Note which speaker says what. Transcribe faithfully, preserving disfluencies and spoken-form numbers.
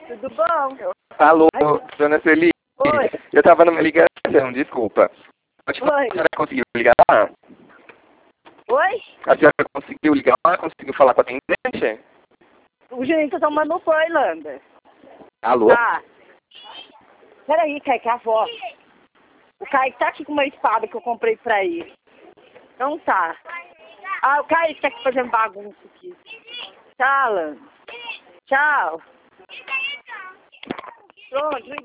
Speaker 1: Tudo bom?
Speaker 2: Alô, dona Celi.
Speaker 1: Oi.
Speaker 2: Eu tava numa ligação, desculpa. A senhora
Speaker 1: Oi.
Speaker 2: conseguiu ligar lá?
Speaker 1: Oi?
Speaker 2: A senhora conseguiu ligar lá? Conseguiu falar com a atendente?
Speaker 1: O gente tá tomando banho, Landa.
Speaker 2: Alô?
Speaker 1: Tá. Peraí, Kaique, é a avó. O Kaique tá aqui com uma espada que eu comprei pra ele. Então tá. Ah, o Kaique tá aqui fazendo bagunça aqui. Tchau, Landa. Tchau. Pronto,